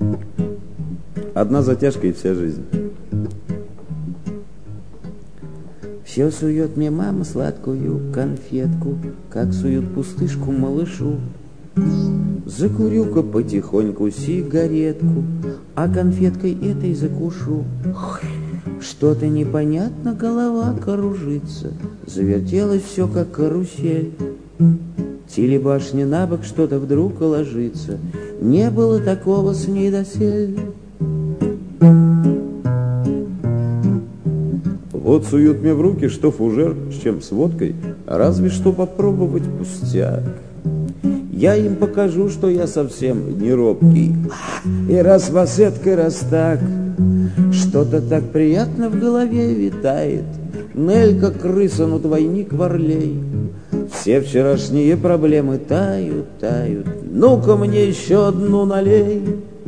Одна затяжка и вся жизнь. Все сует мне мама сладкую конфетку, как суют пустышку малышу. Закурю-ка потихоньку сигаретку, а конфеткой этой закушу. Что-то непонятно, голова кружится, завертелось все, как карусель. Телебашня на бок что-то вдруг ложится, не было такого с ней досель. Вот суют мне в руки, что фужер, с чем с водкой, разве что попробовать пустяк. Я им покажу, что я совсем не робкий, и раз васеткой, раз так. Что-то так приятно в голове витает, Нелька, крыса, ну двойник Варлей. Все вчерашние проблемы тают, тают, ну-ка мне еще одну налей.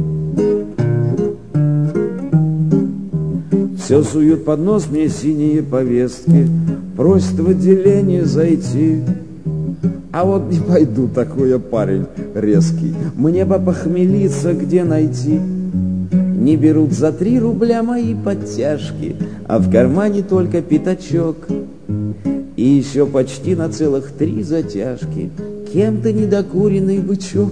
Все суют под нос мне синие повестки, просят в отделение зайти. А вот не пойду, такой я парень резкий, мне бы похмелиться где найти. Не берут за 3 рубля мои подтяжки, а в кармане только пятачок. И еще почти на целых 3 затяжки кем-то недокуренный бычок.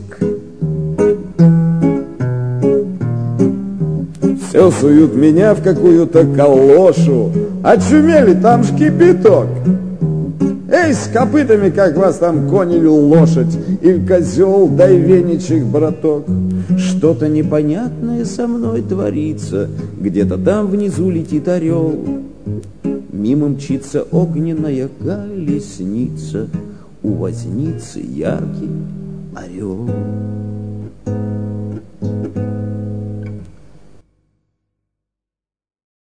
Все суют меня в какую-то калошу. Очумели, там ж кипяток. Эй, с копытами, как вас там конь или лошадь, или козел, дай веничек, браток. Что-то непонятное со мной творится, где-то там внизу летит орел. Мимо мчится огненная колесница, у возницы яркий орел.